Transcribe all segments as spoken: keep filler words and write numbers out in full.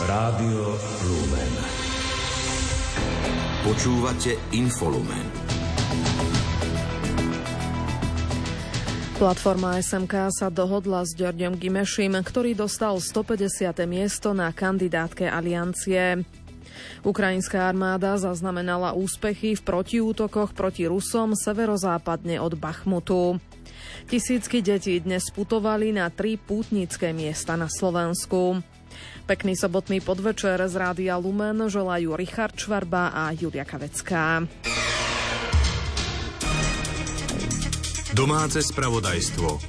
Rádio Lumen. Počúvate Infolumen. Platforma es em ká sa dohodla s Ďorďom Gimešim, ktorý dostal stopäťdesiate miesto na kandidátke aliancie. Ukrajinská armáda zaznamenala úspechy v protiútokoch proti Rusom severozápadne od Bachmutu. Tisícky detí dnes putovali na tri pútnické miesta na Slovensku. Pekný sobotný podvečer z Rádia Lumen želajú Richard Švarba a Julia Kavecká. Domáce spravodajstvo.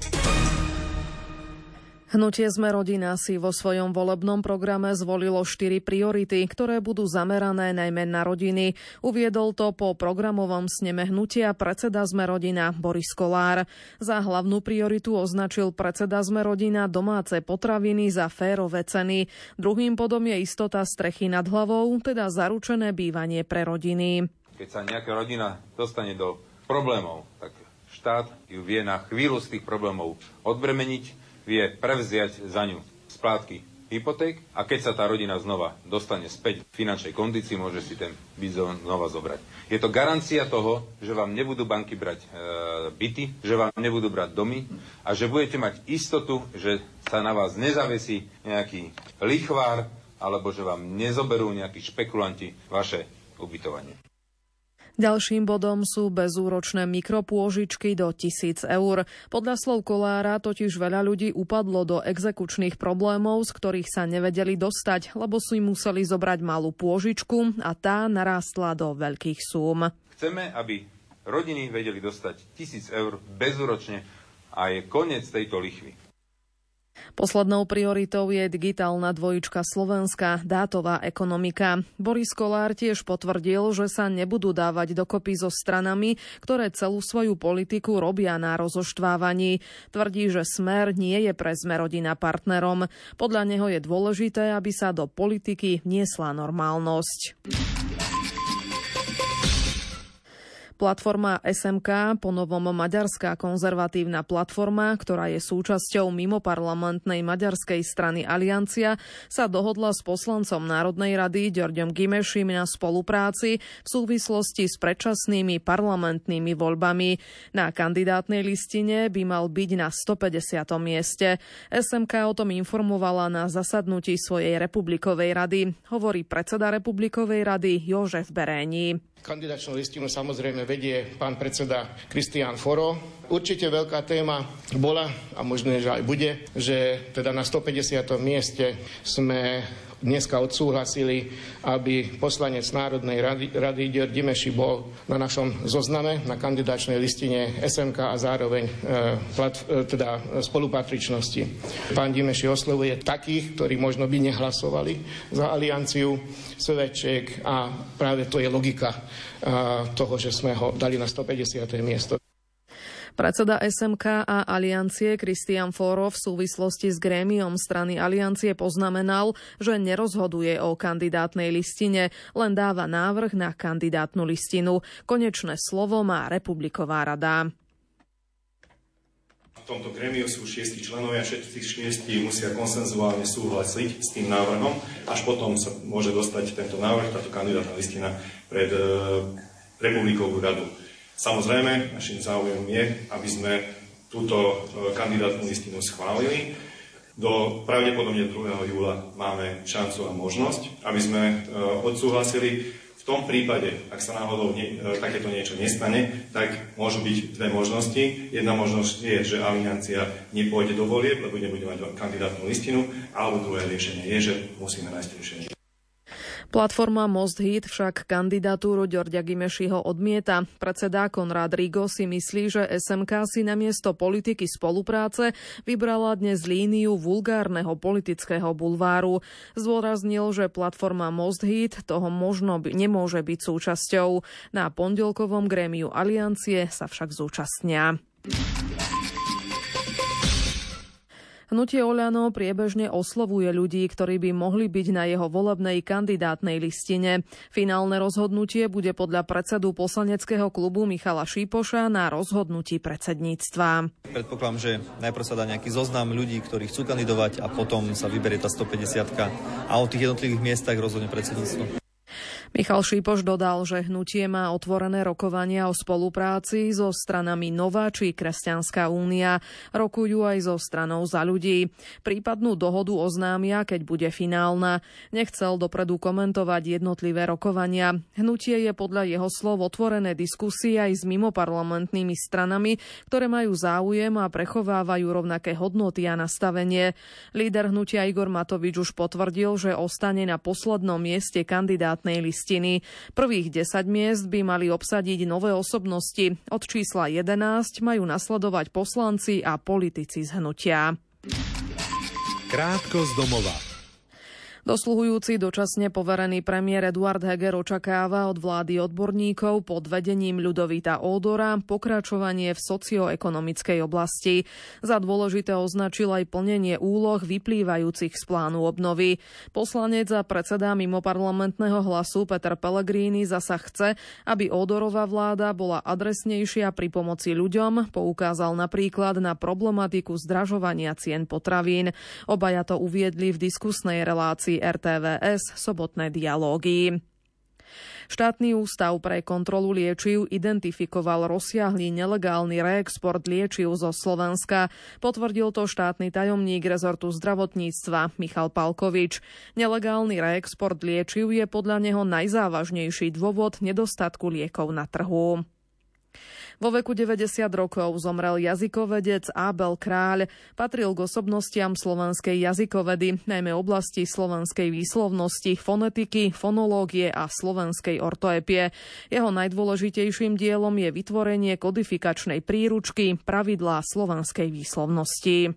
Hnutie Sme rodina si vo svojom volebnom programe zvolilo štyri priority, ktoré budú zamerané najmä na rodiny. Uviedol to po programovom sneme hnutia predseda Sme rodina Boris Kollár. Za hlavnú prioritu označil predseda Sme rodina domáce potraviny za férové ceny. Druhým bodom je istota strechy nad hlavou, teda zaručené bývanie pre rodiny. Keď sa nejaká rodina dostane do problémov, tak štát ju vie na chvíľu z tých problémov odbremeniť, vie prevziať za ňu splátky hypoték a keď sa tá rodina znova dostane späť v finančnej kondícii, môže si ten byt znova zobrať. Je to garancia toho, že vám nebudú banky brať e, byty, že vám nebudú brať domy a že budete mať istotu, že sa na vás nezavesí nejaký lichvár alebo že vám nezoberú nejakí špekulanti vaše ubytovanie. Ďalším bodom sú bezúročné mikropôžičky do tisíc eur. Podľa slov Kollára totiž veľa ľudí upadlo do exekučných problémov, z ktorých sa nevedeli dostať, lebo si museli zobrať malú pôžičku a tá narástla do veľkých súm. Chceme, aby rodiny vedeli dostať tisíc eur bezúročne a je koniec tejto lichvy. Poslednou prioritou je digitálna dvojička Slovenska, dátová ekonomika. Boris Kollár tiež potvrdil, že sa nebudú dávať dokopy so stranami, ktoré celú svoju politiku robia na rozoštvávaní. Tvrdí, že Smer nie je pre Sme rodina partnerom. Podľa neho je dôležité, aby sa do politiky vniesla normálnosť. Platforma es em ká, ponovom Maďarská konzervatívna platforma, ktorá je súčasťou mimoparlamentnej maďarskej strany Aliancia, sa dohodla s poslancom Národnej rady Ďorďom Gimešim na spolupráci v súvislosti s predčasnými parlamentnými voľbami. Na kandidátnej listine by mal byť na stopäťdesiatom mieste. es em ká o tom informovala na zasadnutí svojej republikovej rady, hovorí predseda republikovej rady Jožef Beréni. Kandidačnú listinu samozrejme vedie pán predseda Kristián Foro. Určite veľká téma bola, a možno, že aj bude, že teda na stopäťdesiatom mieste sme dneska odsúhlasili, aby poslanec Národnej rady, rady Ďorď Gimeši bol na našom zozname, na kandidačnej listine es em ká a zároveň e, plat, e, teda spolupatričnosti. Pán Gimeši oslovuje takých, ktorí možno by nehlasovali za Alianciu, Svedček a práve to je logika e, toho, že sme ho dali na stopäťdesiate miesto. Predseda es em ká a Aliancie Kristián Foro v súvislosti s grémiom strany Aliancie poznamenal, že nerozhoduje o kandidátnej listine, len dáva návrh na kandidátnu listinu. Konečné slovo má republiková rada. V tomto grémiu sú šiesti členovia, všetci šiesti musia konsenzuálne súhlasiť s tým návrhom, až potom sa môže dostať tento návrh, táto kandidátna listina pred e, republikovú radu. Samozrejme, našim záujom je, aby sme túto kandidátnu listinu schválili. Do pravdepodobne druhého júla máme šancu a možnosť, aby sme odsúhlasili. V tom prípade, ak sa náhodou nie, takéto niečo nestane, tak môžu byť dve možnosti. Jedna možnosť je, že Aliancia nepôjde do volieb, lebo nebude mať kandidátnu listinu, alebo druhé riešenie je, že musíme nájsť riešenie. Platforma Most Híd však kandidatúru Ďorďa Gimešiho odmieta. Predseda Konrád Rigo si myslí, že es em ká si namiesto politiky spolupráce vybrala dnes líniu vulgárneho politického bulváru. Zdôraznil, že platforma Most Híd toho možno by, nemôže byť súčasťou. Na pondelkovom grémiu Aliancie sa však zúčastnia. Hnutie Oľano priebežne oslovuje ľudí, ktorí by mohli byť na jeho volebnej kandidátnej listine. Finálne rozhodnutie bude podľa predsedu poslaneckého klubu Michala Šípoša na rozhodnutí predsedníctva. Predpokladám, že najprv sa dá nejaký zoznam ľudí, ktorí chcú kandidovať a potom sa vyberie tá stopäťdesiatka a o tých jednotlivých miestach rozhodne predsedníctvo. Michal Šípoš dodal, že hnutie má otvorené rokovania o spolupráci so stranami Nová či Kresťanská únia. Rokujú aj so stranou Za ľudí. Prípadnú dohodu oznámia, keď bude finálna. Nechcel dopredu komentovať jednotlivé rokovania. Hnutie je podľa jeho slov otvorené diskusie aj s mimoparlamentnými stranami, ktoré majú záujem a prechovávajú rovnaké hodnoty a nastavenie. Líder hnutia Igor Matovič už potvrdil, že ostane na poslednom mieste kandidátnej listy. Prvých desať miest by mali obsadiť nové osobnosti. Od čísla jedenásť majú nasledovať poslanci a politici z hnutia. Krátko z domova. Dosluhujúci dočasne poverený premiér Eduard Heger očakáva od vlády odborníkov pod vedením Ľudovita Ódora pokračovanie v socioekonomickej oblasti. Za dôležité označil aj plnenie úloh vyplývajúcich z plánu obnovy. Poslanec a predseda mimoparlamentného Hlasu Peter Pellegrini zasa chce, aby Ódorová vláda bola adresnejšia pri pomoci ľuďom, poukázal napríklad na problematiku zdražovania cien potravín. Obaja to uviedli v diskusnej relácii er té vé es Sobotné dialógy. Štátny ústav pre kontrolu liečiv identifikoval rozsiahly nelegálny reexport liečiv zo Slovenska. Potvrdil to štátny tajomník rezortu zdravotníctva Michal Palkovič. Nelegálny reexport liečiv je podľa neho najzávažnejší dôvod nedostatku liekov na trhu. Vo veku deväťdesiat rokov zomrel jazykovedec Ábel Kráľ. Patril k osobnostiam slovenskej jazykovedy, najmä oblasti slovenskej výslovnosti, fonetiky, fonológie a slovenskej ortoepie. Jeho najdôležitejším dielom je vytvorenie kodifikačnej príručky Pravidlá slovenskej výslovnosti.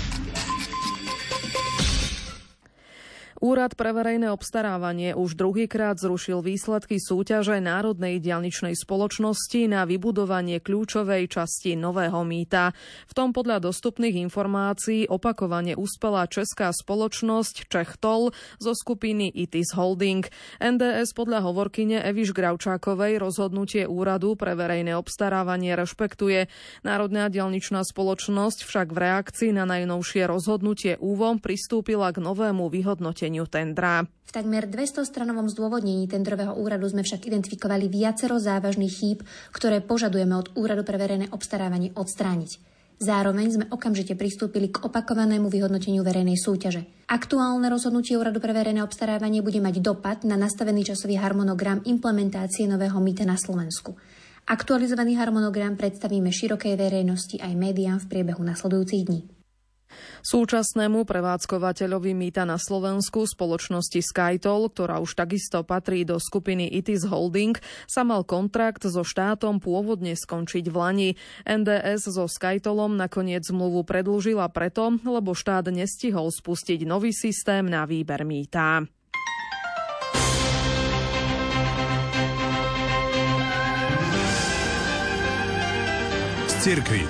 Úrad pre verejné obstarávanie už druhýkrát zrušil výsledky súťaže Národnej diaľničnej spoločnosti na vybudovanie kľúčovej časti Nového mýta. V tom podľa dostupných informácií opakovane uspela česká spoločnosť Čechtol zo skupiny í té es Holding. en dé es podľa hovorkyne Eviš Gravčákovej rozhodnutie Úradu pre verejné obstarávanie rešpektuje. Národná diaľničná spoločnosť však v reakcii na najnovšie rozhodnutie úvom pristúpila k novému vyhodnoteniu tendra. V takmer dvestostranovom zdôvodnení tendrového úradu sme však identifikovali viacero závažných chýb, ktoré požadujeme od Úradu pre verejné obstarávanie odstrániť. Zároveň sme okamžite pristúpili k opakovanému vyhodnoteniu verejnej súťaže. Aktuálne rozhodnutie Úradu pre verejné obstarávanie bude mať dopad na nastavený časový harmonogram implementácie nového mýta na Slovensku. Aktualizovaný harmonogram predstavíme širokej verejnosti aj médiám v priebehu nasledujúcich dní. Súčasnému prevádzkovateľovi mýta na Slovensku spoločnosti SkyToll, ktorá už takisto patrí do skupiny í té es Holding, sa mal kontrakt so štátom pôvodne skončiť v lani. en dé es so SkyTollom nakoniec zmluvu predĺžila preto, lebo štát nestihol spustiť nový systém na výber mýta. Z cirkvi.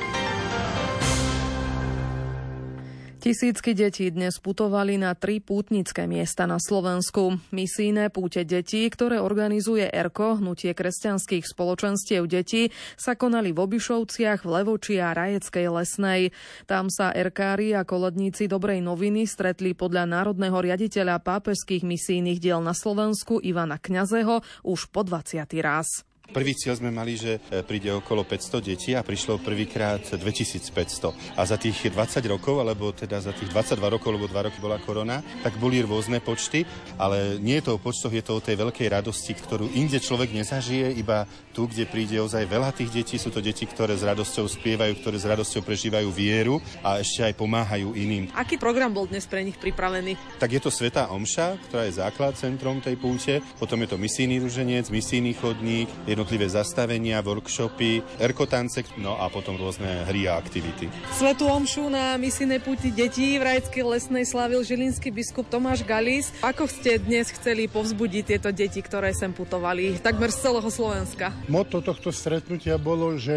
Tisícky detí dnes putovali na tri pútnické miesta na Slovensku. Misijné púte detí, ktoré organizuje ERKO, hnutie kresťanských spoločenstiev detí, sa konali v Obišovciach, v Levoči a Rajeckej Lesnej. Tam sa erkári a koledníci Dobrej noviny stretli podľa národného riaditeľa pápežských misijných diel na Slovensku Ivana Kňazeho už po dvadsiaty raz. Prvý cieľ sme mali, že príde okolo päťsto detí a prišlo prvýkrát dvetisícpäťsto. A za tých dvadsať rokov, alebo teda za tých dvadsaťdva rokov, lebo dva roky bola korona, tak boli rôzne počty, ale nie je to o počtoch, je to o tej veľkej radosti, ktorú inde človek nezažije, iba tu, kde príde ozaj veľa tých detí. Sú to deti, ktoré s radosťou spievajú, ktoré s radosťou prežívajú vieru a ešte aj pomáhajú iným. Aký program bol dnes pre nich pripravený? Tak je to svätá omša, ktorá je základ, centrom tej púte, potom je to misijný ruženec, misijný chodník, jednotlivé zastavenia, workshopy, erkotance, no a potom rôzne hry a aktivity. Svätú omšu na misijnej púti detí v Rajeckej Lesnej slávil žilinský biskup Tomáš Galis. Ako ste dnes chceli povzbudiť tieto deti, ktoré sem putovali takmer z celého Slovenska? Motto tohto stretnutia bolo, že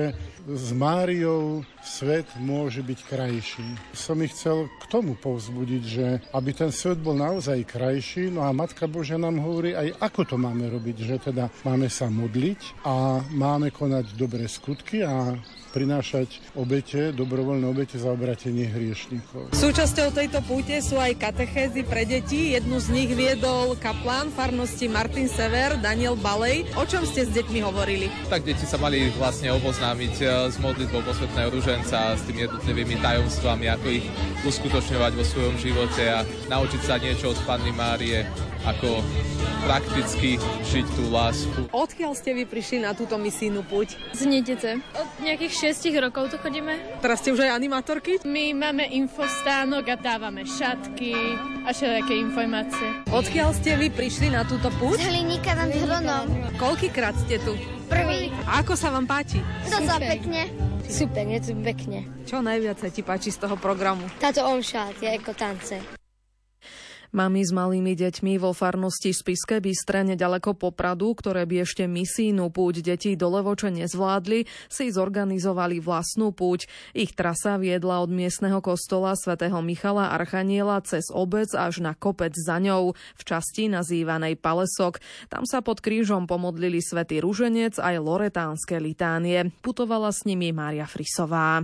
s Máriou svet môže byť krajší. Som ich chcel k tomu povzbudiť, že aby ten svet bol naozaj krajší, no a Matka Božia nám hovorí aj, ako to máme robiť, že teda máme sa modliť a máme konať dobré skutky a prinášať obete, dobrovoľné obete za obratenie hriešnikov. Súčasťou tejto púte sú aj katechézy pre deti. Jednu z nich viedol kaplán farnosti Martin Sever, Daniel Balej. O čom ste s deťmi hovorili? Tak deti sa mali vlastne oboznámiť s modlitbou posvätného ruženca, s tými jednotlivými tajomstvami, ako ich uskutočňovať vo svojom živote a naučiť sa niečo od Panny Márie, ako prakticky žiť tú lásku. Odkiaľ ste vy prišli na túto misijnú púť? Z Nedece. Od nejakých šiestich rokov tu chodíme. Teraz ste už aj animátorky? My máme infostánok a dávame šatky a všelijaké informácie. Odkiaľ ste vy prišli na túto púť? Z Hliníka nad Hronom. Koľkýkrát ste tu? Prvý. A ako sa vám páči? Docela pekne. Super, je tu pekne. Čo najviac sa ti páči z toho programu? Táto omša, tie ekotance. Mami s malými deťmi vo farnosti Spišské Bystre nedaleko Popradu, ktoré by ešte misijnú púť detí do Levoče nezvládli, si zorganizovali vlastnú púť. Ich trasa viedla od miestneho kostola svätého Michala Archaniela cez obec až na kopec za ňou, v časti nazývanej Palesok. Tam sa pod krížom pomodlili svätý Ruženec aj loretánske litánie. Putovala s nimi Mária Frisová.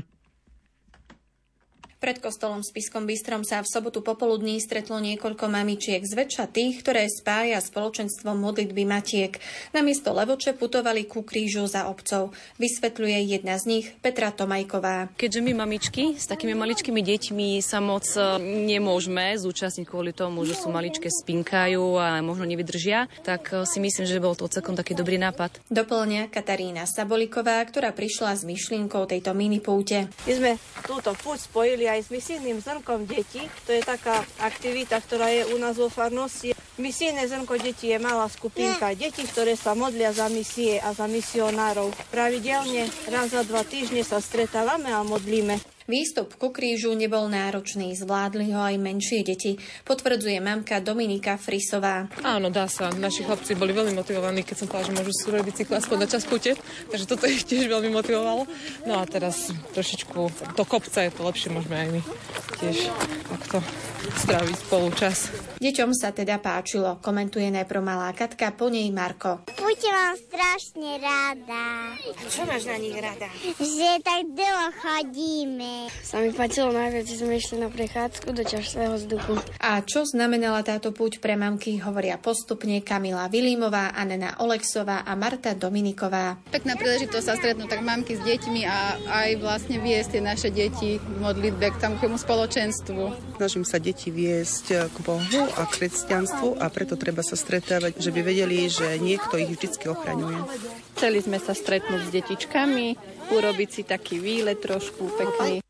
Pred kostolom v Spišskom Bystrom sa v sobotu popoludní stretlo niekoľko mamičiek, zväčša tých, ktoré spája spoločenstvom modlitby matiek. Na miesto Levoče putovali ku krížu za obcov. Vysvetľuje jedna z nich, Petra Tomajková. Keďže my mamičky s takými maličkými deťmi sa moc nemôžeme zúčastniť kvôli tomu, že sú maličké, spinkajú a možno nevydržia, tak si myslím, že bol to celkom taký dobrý nápad. Doplňa Katarína Saboliková, ktorá prišla s myšlienkou tejto minipúte. My sme túto púť spojili aj s misijným zrnkom detí. To je taká aktivita, ktorá je u nás vo farnosti. Misijné zrnko detí je malá skupinka detí, ktoré sa modlia za misie a za misionárov. Pravidelne raz za dva týždne sa stretávame a modlíme. Výstup ku krížu nebol náročný, zvládli ho aj menšie deti, potvrdzuje mamka Dominika Frisová. Áno, dá sa. Naši chlapci boli veľmi motivovaní, keď som povedala, že môžu si urobiť cykl aspoň na čas púte, takže toto ich tiež veľmi motivovalo. No a teraz trošičku do kopca je to lepšie, môžeme aj my tiež takto stráviť spolu čas. Deťom sa teda páčilo, komentuje najprv malá Katka, po nej Marko. Púte mám strašne rada. Čo máš na nich rada? Že tak dlho chodíme. Sa mi páčilo najviac, že sme išli na prechádzku do čerstvého vzduchu. A čo znamenala táto púť pre mamky, hovoria postupne Kamila Vilímová, Anna Olexová a Marta Dominiková. Pekná príležitosť sa stretnúť tak mamky s deťmi a aj vlastne viesť tie naše deti v modlitbe k takému spoločenstvu. Snažím sa deti viesť k Bohu a k kresťanstvu a preto treba sa stretávať, že by vedeli, že niekto ich vždycky ochraňuje. Chceli sme sa stretnúť s detičkami, urobiť si taký výlet trošku pekný.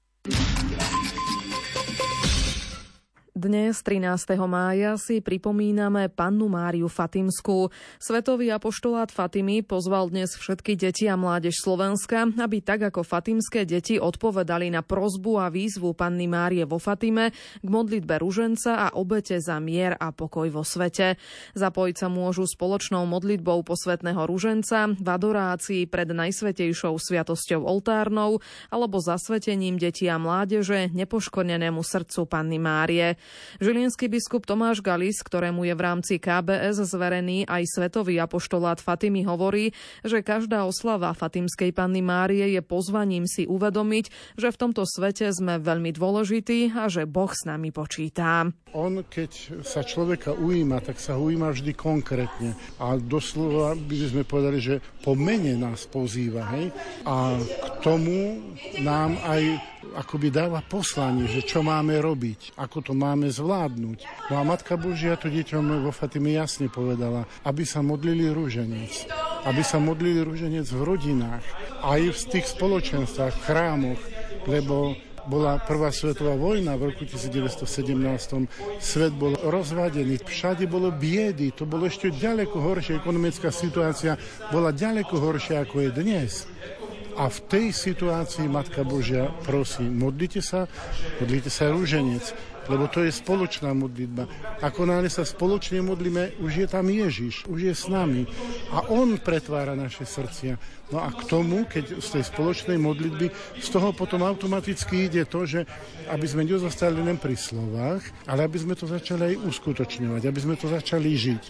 Dnes, trinásteho mája, si pripomíname Pannu Máriu Fatimskú. Svetový apoštolát Fatimy pozval dnes všetky deti a mládež Slovenska, aby tak ako fatimské deti odpovedali na prosbu a výzvu Panny Márie vo Fatime k modlitbe ruženca a obete za mier a pokoj vo svete. Zapojiť sa môžu spoločnou modlitbou posvätného ruženca, v adorácii pred najsvätejšou sviatosťou oltárnou alebo zasvetením detí a mládeže nepoškodenému srdcu Panny Márie. Žilinský biskup Tomáš Galis, ktorému je v rámci ká bé es zverený aj Svetový apoštolát Fatimy, hovorí, že každá oslava Fatimskej Panny Márie je pozvaním si uvedomiť, že v tomto svete sme veľmi dôležití a že Boh s nami počítá. On, keď sa človeka ujíma, tak sa ho ujíma vždy konkrétne. A doslova by sme povedali, že po mene nás pozýva. Hej? A k tomu nám aj akoby dáva poslanie, že čo máme robiť, ako to máme zvládnuť. No a Matka Božia to deťom vo Fatime jasne povedala, aby sa modlili ruženec. Aby sa modlili ruženec v rodinách, aj v tých spoločenstvách, v chrámoch, lebo bola prvá svetová vojna v roku devätnásť sedemnásť. Svet bol rozvadený, všade bolo biedy, to bolo ešte ďaleko horšie, ekonomická situácia bola ďaleko horšia, ako je dnes. A v tej situácii Matka Božia prosí, modlite sa, modlite sa ruženec. lebo to je spoločná modlitba. Ako náhle sa spoločne modlíme, už je tam Ježiš, už je s nami a on pretvára naše srdcia. No a k tomu, keď z tej spoločnej modlitby, z toho potom automaticky ide to, že aby sme nezostali len pri slovách, ale aby sme to začali aj uskutočňovať, aby sme to začali žiť.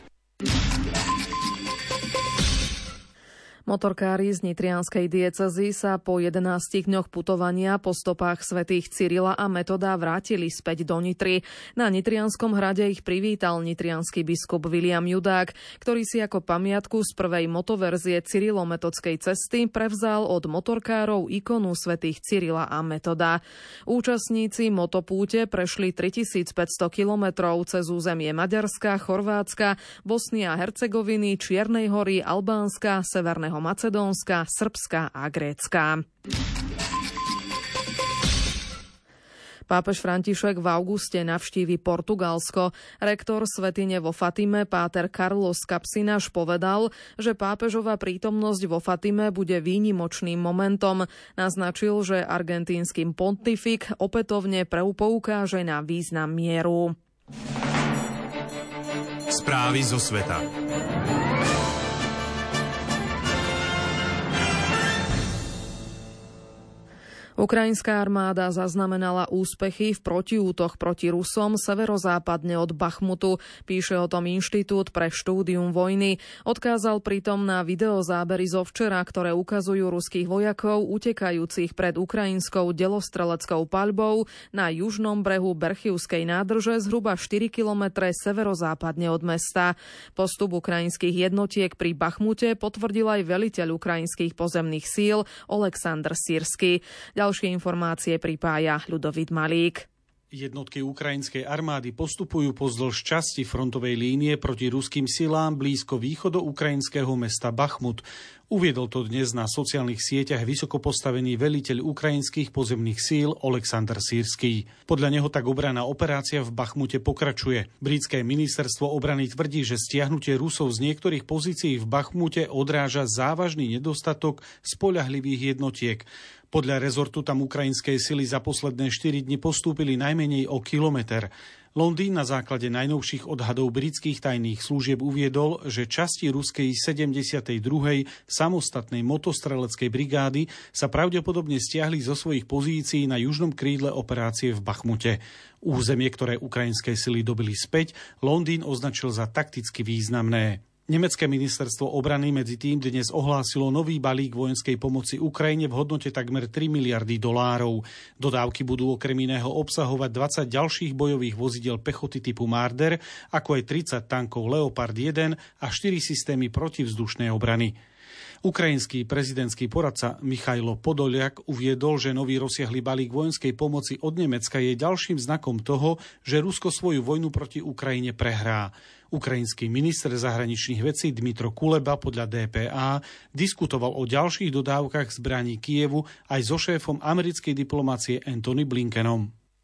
Motorkári z nitrianskej diecézy sa po jedenástich dňoch putovania po stopách svätých Cyrila a Metoda vrátili späť do Nitry. Na Nitrianskom hrade ich privítal nitriansky biskup Viliam Judák, ktorý si ako pamiatku z prvej motoverzie cyrilometodskej cesty prevzal od motorkárov ikonu svätých Cyrila a Metoda. Účastníci motopúte prešli tritisícpäťsto kilometrov cez územie Maďarska, Chorvátska, Bosny a Hercegoviny, Čiernej Hory, Albánska, Severného Macedónska, Srbska a Grécka. Pápež František v auguste navštívi Portugalsko. Rektor svätyne vo Fatime, páter Carlos Capsináš, povedal, že pápežová prítomnosť vo Fatime bude výnimočným momentom. Naznačil, že argentínskym pontifik opätovne preupoukáže na význam mieru. Správy zo sveta. Ukrajinská armáda zaznamenala úspechy v protiútoch proti Rusom severozápadne od Bachmutu, píše o tom Inštitút pre štúdium vojny. Odkázal pritom na videozábery zo včera, ktoré ukazujú ruských vojakov utekajúcich pred ukrajinskou delostreleckou paľbou na južnom brehu Berchivskej nádrže zhruba štyri kilometre severozápadne od mesta. Postup ukrajinských jednotiek pri Bachmute potvrdil aj veliteľ ukrajinských pozemných síl Oleksandr Sýrsky. Ďalšie informácie pripája Ľudovít Malík. Jednotky ukrajinskej armády postupujú pozdĺž časti frontovej línie proti ruským silám blízko východu ukrajinského mesta Bachmut. Uviedol to dnes na sociálnych sieťach vysoko postavený veliteľ ukrajinských pozemných síl Oleksandr Sýrsky. Podľa neho tak obranná operácia v Bachmute pokračuje. Britské ministerstvo obrany tvrdí, že stiahnutie Rusov z niektorých pozícií v Bachmute odráža závažný nedostatok spoľahlivých jednotiek. Podľa rezortu tam ukrajinské sily za posledné štyri dni postúpili najmenej o kilometer. Londýn na základe najnovších odhadov britských tajných služieb uviedol, že časti ruskej sedemdesiatej druhej samostatnej motostreleckej brigády sa pravdepodobne stiahli zo svojich pozícií na južnom krídle operácie v Bachmute. Územie, ktoré ukrajinské sily dobili späť, Londýn označil za takticky významné. Nemecké ministerstvo obrany medzi tým dnes ohlásilo nový balík vojenskej pomoci Ukrajine v hodnote takmer tri miliardy dolárov. Dodávky budú okrem iného obsahovať dvadsať ďalších bojových vozidiel pechoty typu Marder, ako aj tridsať tankov Leopard jeden a štyri systémy protivzdušnej obrany. Ukrajinský prezidentský poradca Michailo Podoliak uviedol, že nový rozsiahly balík vojenskej pomoci od Nemecka je ďalším znakom toho, že Rusko svoju vojnu proti Ukrajine prehrá. Ukrajinský minister zahraničných vecí Dmytro Kuleba podľa dé pé á diskutoval o ďalších dodávkach zbraní Kyjevu aj so šéfom americkej diplomácie Antony Blinkenom.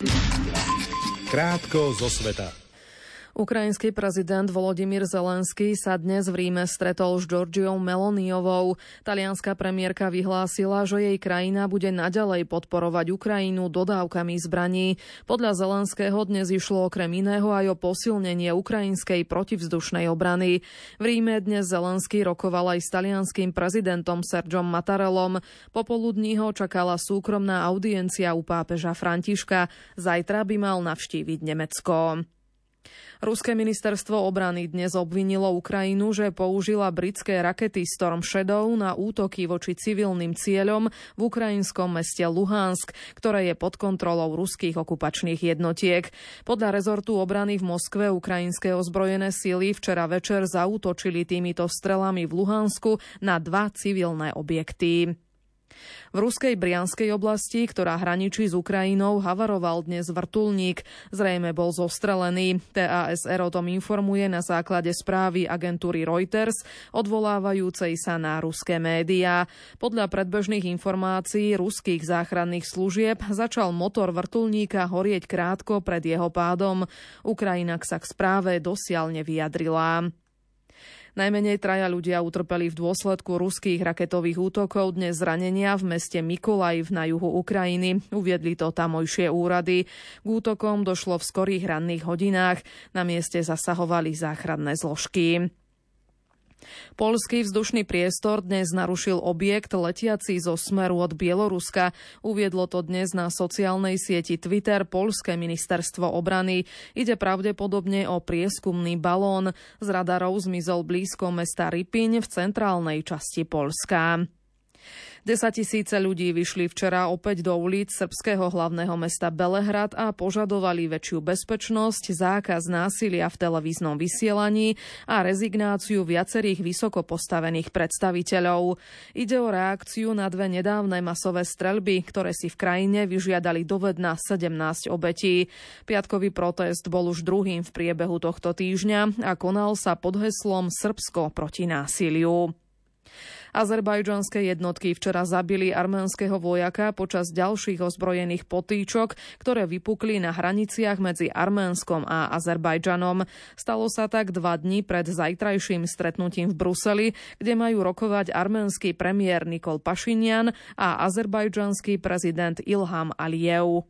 Krátko zo sveta. Ukrajinský prezident Volodymyr Zelenský sa dnes v Ríme stretol s Giorgiou Meloniovou. Talianska premiérka vyhlásila, že jej krajina bude naďalej podporovať Ukrajinu dodávkami zbraní. Podľa Zelenského dnes išlo okrem iného aj o posilnenie ukrajinskej protivzdušnej obrany. V Ríme dnes Zelenský rokoval aj s talianským prezidentom Sergiom Mattarellom. Popoludní ho čakala súkromná audiencia u pápeža Františka. Zajtra by mal navštíviť Nemecko. Ruské ministerstvo obrany dnes obvinilo Ukrajinu, že použila britské rakety Storm Shadow na útoky voči civilným cieľom v ukrajinskom meste Luhansk, ktoré je pod kontrolou ruských okupačných jednotiek. Podľa rezortu obrany v Moskve ukrajinské ozbrojené sily včera večer zaútočili týmito strelami v Luhansku na dva civilné objekty. V ruskej Brianskej oblasti, ktorá hraničí s Ukrajinou, havaroval dnes vrtuľník. Zrejme bol zostrelený. té á es er o tom informuje na základe správy agentúry Reuters, odvolávajúcej sa na ruské médiá. Podľa predbežných informácií ruských záchranných služieb začal motor vrtuľníka horieť krátko pred jeho pádom. Ukrajina sa k správe dosiaľ nevyjadrila. Najmenej traja ľudia utrpeli v dôsledku ruských raketových útokov, dnes zranenia v meste Mykolajiv na juhu Ukrajiny. Uviedli to tamojšie úrady. K útokom došlo v skorých ranných hodinách. Na mieste zasahovali záchranné zložky. Poľský vzdušný priestor dnes narušil objekt letiaci zo smeru od Bieloruska. Uviedlo to dnes na sociálnej sieti Twitter poľské ministerstvo obrany. Ide pravdepodobne o prieskumný balón. Z radarov zmizol blízko mesta Rypiň v centrálnej časti Poľska. Desaťtisíce ľudí vyšli včera opäť do ulic srbského hlavného mesta Belehrad a požadovali väčšiu bezpečnosť, zákaz násilia v televíznom vysielaní a rezignáciu viacerých vysoko postavených predstaviteľov. Ide o reakciu na dve nedávne masové streľby, ktoré si v krajine vyžiadali dovedna sedemnásť obetí. Piatkový protest bol už druhým v priebehu tohto týždňa a konal sa pod heslom Srbsko proti násiliu. Azerbajdžanské jednotky včera zabili arménskeho vojaka počas ďalších ozbrojených potýčok, ktoré vypukli na hraniciach medzi Arménskom a Azerbajdžanom. Stalo sa tak dva dni pred zajtrajším stretnutím v Bruseli, kde majú rokovať arménsky premiér Nikol Pašinjan a azerbajdžanský prezident Ilham Alijev.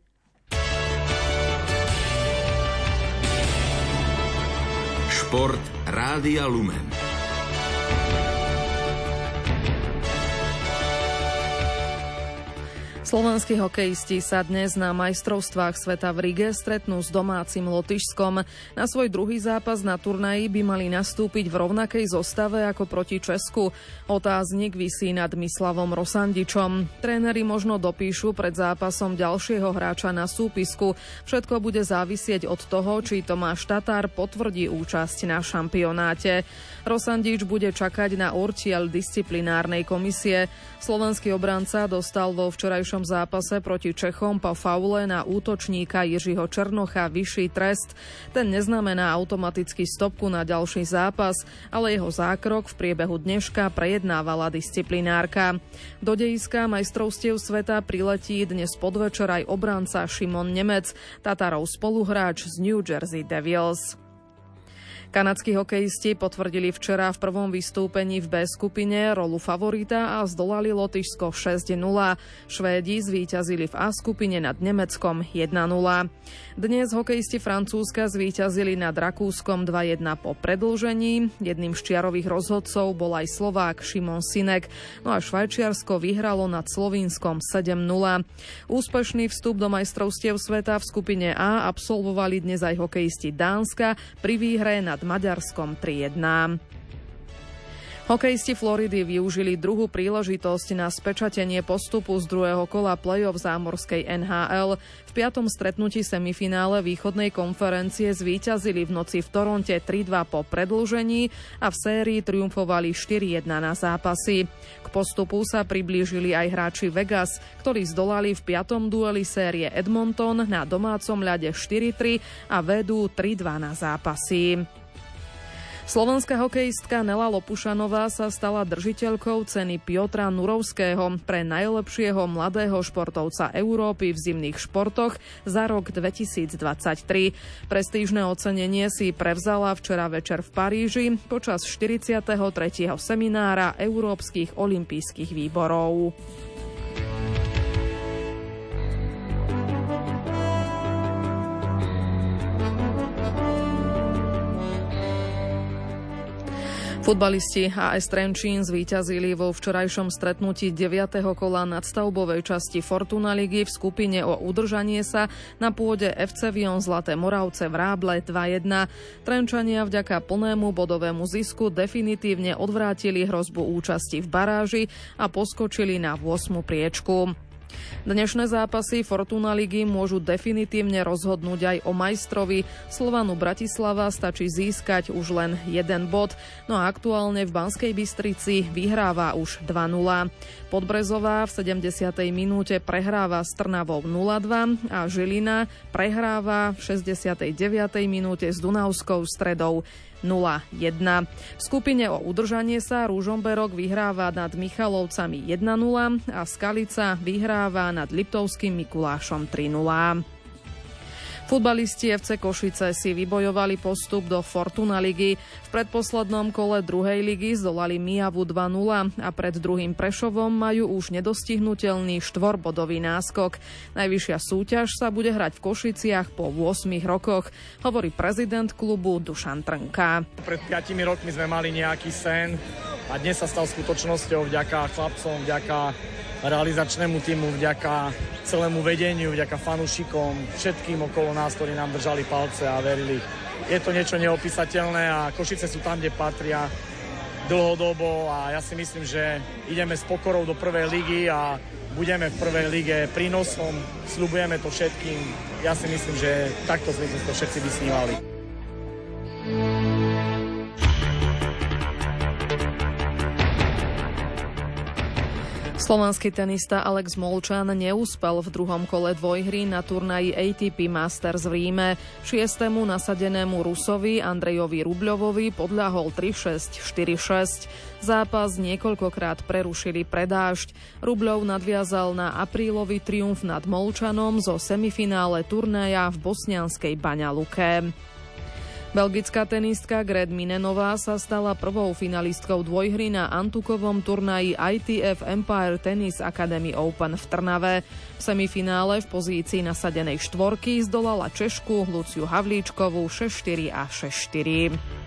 Šport Rádia Lumen. Slovenskí hokejisti sa dnes na majstrovstvách sveta v Rige stretnú s domácim Lotyšskom. Na svoj druhý zápas na turnaji by mali nastúpiť v rovnakej zostave ako proti Česku. Otáznik visí nad Mislavom Rosandičom. Tréneri možno dopíšu pred zápasom ďalšieho hráča na súpisku. Všetko bude závisieť od toho, či Tomáš Tatár potvrdí účasť na šampionáte. Rosandič bude čakať na urtiel disciplinárnej komisie. Slovenský obranca dostal vo včerajšom zápase proti Čechom po faule na útočníka Jiřího Černocha vyšší trest. Ten neznamená automaticky stopku na ďalší zápas, ale jeho zákrok v priebehu dneška prejednávala disciplinárka. Do dejiska majstrovstiev sveta priletí dnes podvečer aj obranca Šimon Nemec, Tatarov spoluhráč z New Jersey Devils. Kanadskí hokejisti potvrdili včera v prvom vystúpení v B skupine rolu favorita a zdolali Lotyšsko šesť nula. Švédi zvíťazili v A skupine nad Nemeckom jedna nula. Dnes hokejisti Francúzska zvíťazili nad Rakúskom dva jedna po predĺžení. Jedným z čiarových rozhodcov bol aj Slovák Šimon Sinek, no a Švajčiarsko vyhralo nad Slovínskom sedem nula. Úspešný vstup do majstrovstiev sveta v skupine A absolvovali dnes aj hokejisti Dánska pri výhre nad Maďarskom tri jedna. Hokejisti Floridy využili druhú príležitosť na spečatenie postupu z druhého kola play-off zámorskej en há el. V piatom stretnutí semifinále východnej konferencie zvíťazili v noci v Toronte tri dva po predĺžení a v sérii triumfovali štyri jedna na zápasy. K postupu sa priblížili aj hráči Vegas, ktorí zdolali v piatom dueli série Edmonton na domácom ľade štyri tri a vedú tri dva na zápasy. Slovenská hokejistka Nela Lopušanová sa stala držiteľkou ceny Piotra Nurovského pre najlepšieho mladého športovca Európy v zimných športoch za rok dvetisícdvadsaťtri. Prestížne ocenenie si prevzala včera večer v Paríži počas štyridsiateho tretieho seminára Európskych olympijských výborov. Futbalisti á es Trenčín zvíťazili vo včerajšom stretnutí deviateho kola nadstavbovej časti Fortuna ligy v skupine o udržanie sa na pôde ef cé Vion Zlaté Moravce v Ráble dva jedna. Trenčania vďaka plnému bodovému zisku definitívne odvrátili hrozbu účasti v baráži a poskočili na ôsmu priečku. Dnešné zápasy Fortuna ligy môžu definitívne rozhodnúť aj o majstrovi. Slovanu Bratislava stačí získať už len jeden bod, no a aktuálne v Banskej Bystrici vyhráva už dva nula. Podbrezová v sedemdesiatej minúte prehráva s Trnavou nula dva a Žilina prehráva v šesťdesiatej deviatej minúte s Dunavskou Stredou nula jedna. V skupine o udržanie sa Ružomberok vyhráva nad Michalovcami jedna nula a Skalica vyhráva nad Liptovským Mikulášom tri nula. V Futbalisti ef cé Košice si vybojovali postup do Fortuna ligy. V predposlednom kole druhej ligy zdolali Mijavu dva nula a pred druhým Prešovom majú už nedostihnutelný štvorbodový náskok. Najvyššia súťaž sa bude hrať v Košiciach po ôsmich rokoch, hovorí prezident klubu Dušan Trnka. Pred piatimi rokmi sme mali nejaký sen a dnes sa stal skutočnosťou vďaka chlapcom, vďaka realizačnému týmu, vďaka celému vedeniu, vďaka fanúšikom, všetkým okolo nás, ktorí nám držali palce a verili. Je to niečo neopísateľné a Košice sú tam, kde patria dlhodobo a ja si myslím, že ideme s pokorou do prvej ligy a budeme v prvej lige prínosom, sľubujeme to všetkým. Ja si myslím, že takto sme to všetci vysnívali. Slovenský tenista Alex Molčan neúspel v druhom kole dvojhry na turnaji á té pé Masters v Ríme. Šiestému nasadenému Rusovi Andrejovi Rubľovovi podľahol tri šesť, štyri šesť. Zápas niekoľkokrát prerušili predážď. Rubľov nadviazal na aprílový triumf nad Molčanom zo semifinále turnaja v bosnianskej Baňa Luke. Belgická tenistka Gret Minenová sa stala prvou finalistkou dvojhry na Antukovom turnaji í té ef Empire Tennis Academy Open v Trnave. V semifinále v pozícii nasadenej štvorky zdolala Češku Luciu Havlíčkovú šesť štyri a šesť štyri.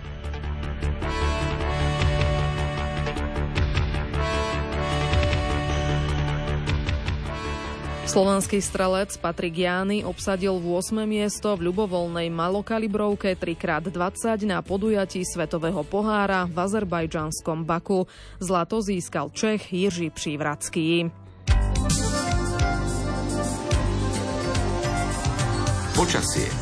Slovenský strelec Patrik Jány obsadil ôsme miesto v ľubovoľnej malokalibrovke tri krát dvadsať na podujatí Svetového pohára v azerbajdžanskom Baku. Zlato získal Čech Jiří Přívracký. Počasie.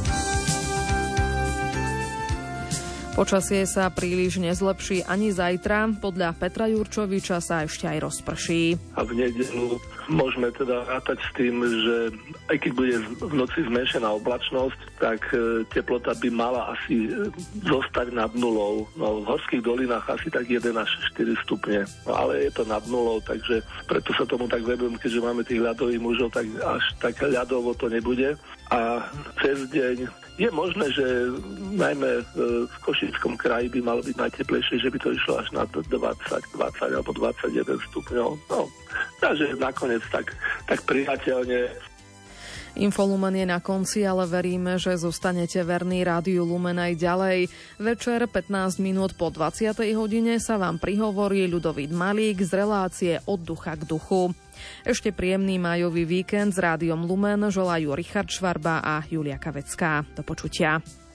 Počasie sa príliš nezlepší ani zajtra. Podľa Petra Jurčoviča sa ešte aj rozprší. A v nedeľu môžeme teda rátať s tým, že aj keď bude v noci zmenšená oblačnosť, tak teplota by mala asi zostať nad nulou. No, v horských dolinách asi tak jeden až štyri stupne. No, ale je to nad nulou, takže preto sa tomu tak vedujem, keďže máme tých ľadových mužov, tak až tak ľadovo to nebude. A cez deň je možné, že najmä v Košickom kraji by malo byť najteplejšie, že by to išlo až na dvadsať, dvadsať alebo dvadsaťjeden stupňov. No, takže nakoniec tak, tak priateľne. Infolumen je na konci, ale veríme, že zostanete verní Rádiu Lumen aj ďalej. Večer pätnásť minút po dvadsiatej hodine sa vám prihovorí Ľudovít Malík z relácie Od ducha k duchu. Ešte príjemný májový víkend s Rádiom Lumen želajú Richard Švarba a Julia Kavecká. Do počutia.